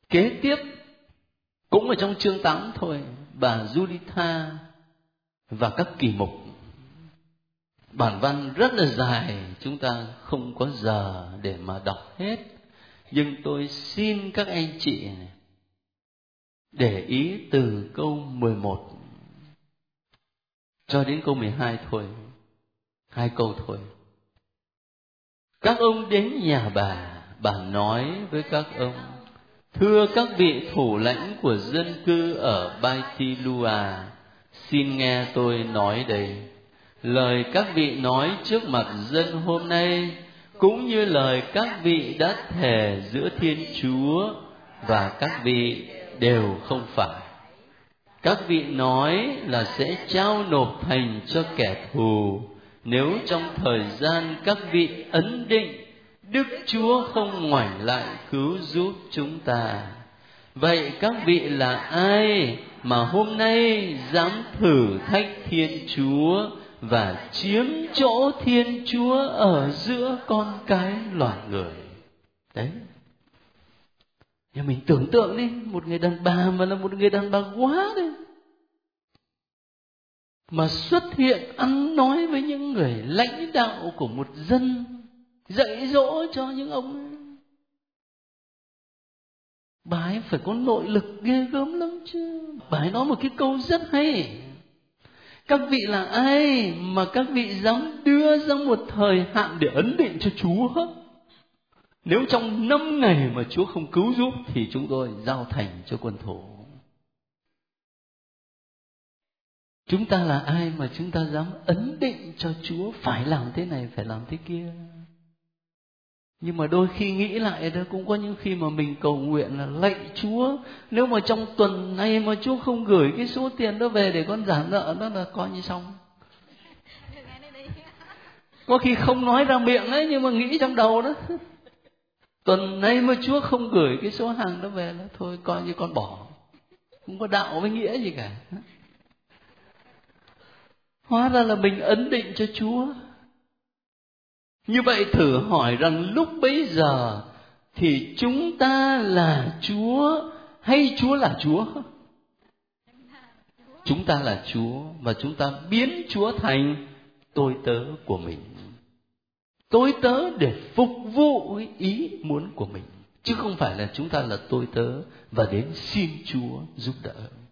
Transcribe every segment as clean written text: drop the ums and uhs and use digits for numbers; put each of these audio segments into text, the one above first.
Kế tiếp, cũng ở trong chương 8 thôi, bà Juditha và các kỳ mục. Bản văn rất là dài, chúng ta không có giờ để mà đọc hết. Nhưng tôi xin các anh chị này, để ý từ câu 11 cho đến câu 12 thôi. 2 câu thôi. Các ông đến nhà bà nói với các ông: thưa các vị thủ lãnh của dân cư ở Baitillua, xin nghe tôi nói đây. Lời các vị nói trước mặt dân hôm nay, cũng như lời các vị đã thề giữa Thiên Chúa và các vị đều không phải. Các vị nói là sẽ trao nộp thành cho kẻ thù nếu trong thời gian các vị ấn định, Đức Chúa không ngoảnh lại cứu giúp chúng ta. Vậy các vị là ai mà hôm nay dám thử thách Thiên Chúa và chiếm chỗ Thiên Chúa ở giữa con cái loài người? Đấy. Nhưng mình tưởng tượng đi, một người đàn bà mà là một người đàn bà quá đấy, mà xuất hiện ăn nói với những người lãnh đạo của một dân, dạy dỗ cho những ông ấy. Bà ấy phải có nội lực ghê gớm lắm chứ. Bà ấy nói một cái câu rất hay: các vị là ai mà các vị dám đưa ra một thời hạn để ấn định cho Chúa? Nếu trong 5 ngày mà Chúa không cứu giúp thì chúng tôi giao thành cho quân thù. Chúng ta là ai mà chúng ta dám ấn định cho Chúa phải làm thế này, phải làm thế kia? Nhưng mà đôi khi nghĩ lại đó, cũng có những khi mà mình cầu nguyện là: lạy Chúa, nếu mà trong tuần này mà Chúa không gửi cái số tiền đó về để con trả nợ, đó là coi như xong. Có khi không nói ra miệng ấy, nhưng mà nghĩ trong đầu đó: tuần này mà Chúa không gửi cái số hàng đó về là thôi coi như con bỏ. Không có đạo với nghĩa gì cả. Hóa ra là mình ấn định cho Chúa. Như vậy thử hỏi rằng lúc bấy giờ thì chúng ta là Chúa hay Chúa là Chúa? Chúng ta là Chúa, và chúng ta biến Chúa thành tôi tớ của mình. Tôi tớ để phục vụ ý muốn của mình, chứ không phải là chúng ta là tôi tớ và đến xin Chúa giúp đỡ.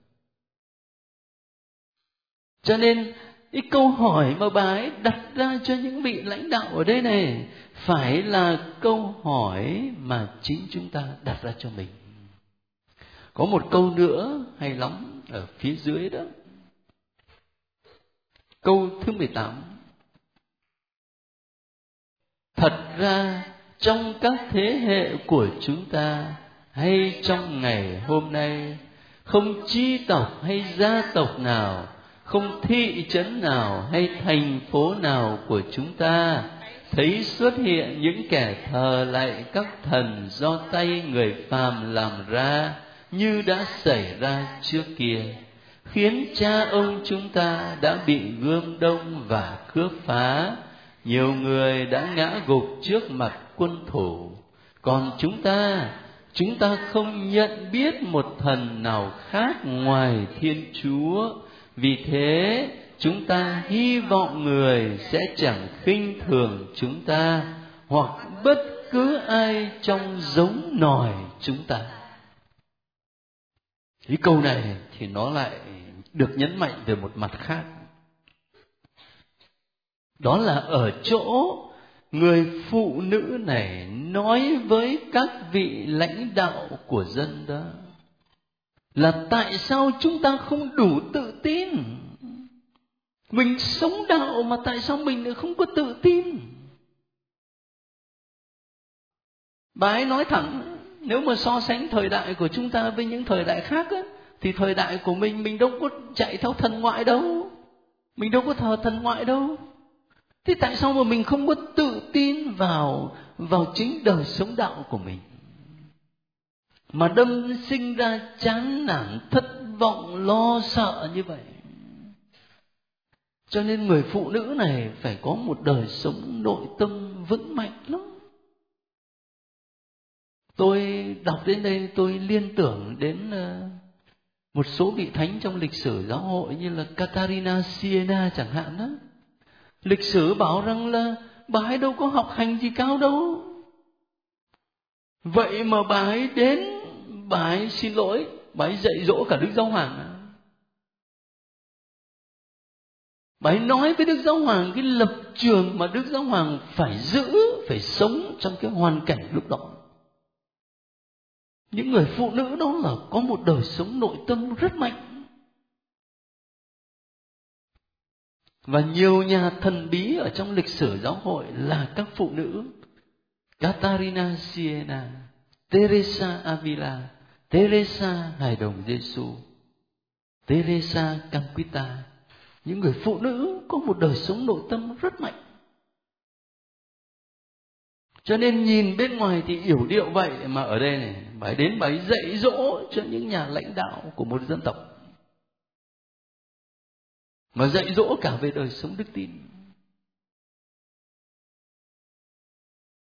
Cho nên cái câu hỏi mà bà ấy đặt ra cho những vị lãnh đạo ở đây này phải là câu hỏi mà chính chúng ta đặt ra cho mình. Có một câu nữa hay lắm ở phía dưới đó. Câu thứ 18. Thật ra trong các thế hệ của chúng ta hay trong ngày hôm nay, không chi tộc hay gia tộc nào, không thị trấn nào hay thành phố nào của chúng ta thấy xuất hiện những kẻ thờ lạy các thần do tay người phàm làm ra như đã xảy ra trước kia, khiến cha ông chúng ta đã bị gươm đông và cướp phá. Nhiều người đã ngã gục trước mặt quân thủ. Còn chúng ta không nhận biết một thần nào khác ngoài Thiên Chúa. Vì thế chúng ta hy vọng người sẽ chẳng khinh thường chúng ta hoặc bất cứ ai trong giống nòi chúng ta. Cái câu này thì nó lại được nhấn mạnh về một mặt khác. Đó là ở chỗ người phụ nữ này nói với các vị lãnh đạo của dân đó là: tại sao chúng ta không đủ tự tin? Mình sống đạo mà tại sao mình lại không có tự tin? Bà ấy nói thẳng, nếu mà so sánh thời đại của chúng ta với những thời đại khác á, thì thời đại của mình đâu có chạy theo thần ngoại đâu, mình đâu có thờ thần ngoại đâu. Thế tại sao mà mình không có tự tin vào chính đời sống đạo của mình, mà đâm sinh ra chán nản, thất vọng, lo sợ như vậy? Cho nên người phụ nữ này phải có một đời sống nội tâm vững mạnh lắm. Tôi đọc đến đây tôi liên tưởng đến một số vị thánh trong lịch sử giáo hội như là Catarina Siena chẳng hạn đó. Lịch sử bảo rằng là bà ấy đâu có học hành gì cao đâu. Vậy mà bà ấy đến, bà ấy xin lỗi, bà ấy dạy dỗ cả Đức Giáo Hoàng. Bà ấy nói với Đức Giáo Hoàng cái lập trường mà Đức Giáo Hoàng phải giữ, phải sống trong cái hoàn cảnh lúc đó. Những người phụ nữ đó là có một đời sống nội tâm rất mạnh. Và nhiều nhà thần bí ở trong lịch sử giáo hội là các phụ nữ. Catarina Siena, Teresa Avila, Teresa Hài Đồng Giêsu, Teresa Calcutta. Những người phụ nữ có một đời sống nội tâm rất mạnh. Cho nên nhìn bên ngoài thì yểu điệu vậy, mà ở đây này, bà ấy đến bà ấy dạy dỗ cho những nhà lãnh đạo của một dân tộc, mà dạy dỗ cả về đời sống đức tin.